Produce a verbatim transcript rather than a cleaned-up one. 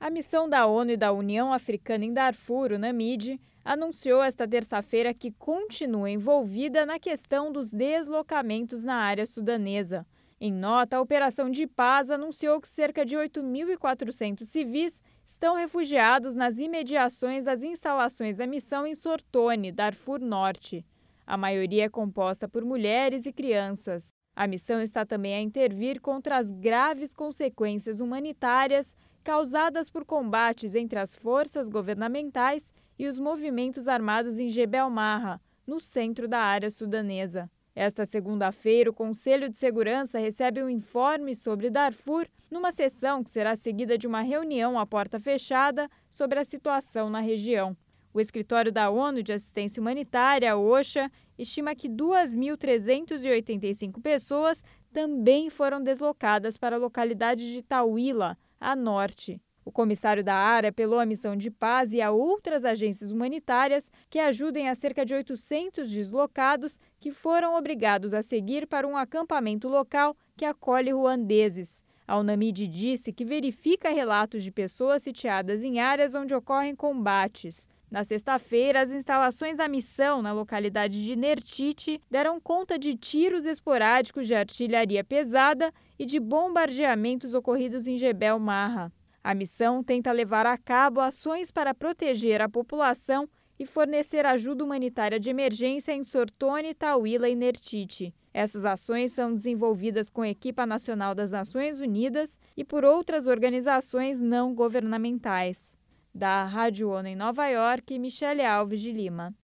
A missão da ONU e da União Africana em Darfur, o NAMID, anunciou esta terça-feira que continua envolvida na questão dos deslocamentos na área sudanesa. Em nota, a Operação de Paz anunciou que cerca de oito mil e quatrocentos civis estão refugiados nas imediações das instalações da missão em Sortone, Darfur Norte. A maioria é composta por mulheres e crianças. A missão está também a intervir contra as graves consequências humanitárias causadas por combates entre as forças governamentais e os movimentos armados em Jebel Marra, no centro da área sudanesa. Esta segunda-feira, o Conselho de Segurança recebe um informe sobre Darfur numa sessão que será seguida de uma reunião à porta fechada sobre a situação na região. O Escritório da ONU de Assistência Humanitária, a OCHA, estima que duas mil trezentas e oitenta e cinco pessoas também foram deslocadas para a localidade de Tawila, a norte. O comissário da área apelou à missão de paz e a outras agências humanitárias que ajudem a cerca de oitocentos deslocados que foram obrigados a seguir para um acampamento local que acolhe ruandeses. A UNAMID disse que verifica relatos de pessoas sitiadas em áreas onde ocorrem combates. Na sexta-feira, as instalações da missão na localidade de Nertite deram conta de tiros esporádicos de artilharia pesada e de bombardeamentos ocorridos em Jebel Marra. A missão tenta levar a cabo ações para proteger a população e fornecer ajuda humanitária de emergência em Sortone, Tawila e Nertite. Essas ações são desenvolvidas com a Equipa Nacional das Nações Unidas e por outras organizações não governamentais. Da Rádio ONU em Nova York, Michele Alves de Lima.